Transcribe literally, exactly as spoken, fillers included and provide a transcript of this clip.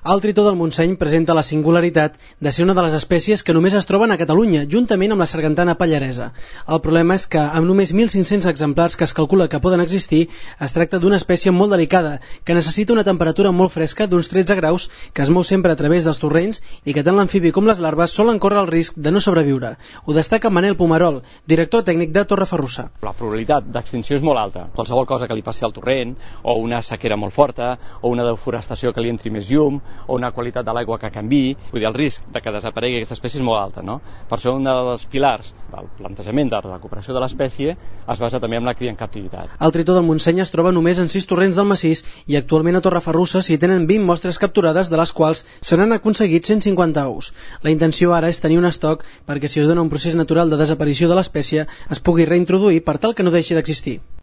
El tritó del Montseny presenta la singularitat de ser una de les espècies que només es troben a Catalunya, juntament amb la sargantana pallaresa. El problema és que, amb només mil cinc-cents exemplars que es calcula que poden existir, es tracta d'una espècie molt delicada, que necessita una temperatura molt fresca d'uns tretze graus, que es mou sempre a través dels torrents i que tant l'amfibi com les larves solen córrer el risc de no sobreviure. Ho destaca Manel Pomerol, director tècnic de Torreferrussa. La probabilitat d'extinció és molt alta. Qualsevol cosa que li passi al torrent, o una sequera molt forta, o una deforestació que li entri més llum, o una qualitat de l'aigua que canviï, vull dir, el risc de que desaparegui aquesta espècie és molt alta, no? Per això un dels pilars del plantejament de la recuperació de l'espècie es basa també en la cria en captivitat. El tritó del Montseny es troba només en sis torrents del massís i actualment a Torreferrussa s'hi tenen vint mostres capturades, de les quals se n'han aconseguit cent cinquanta ous. La intenció ara és tenir un estoc perquè, si es dona un procés natural de desaparició de l'espècie, es pugui reintroduir per tal que no deixi d'existir.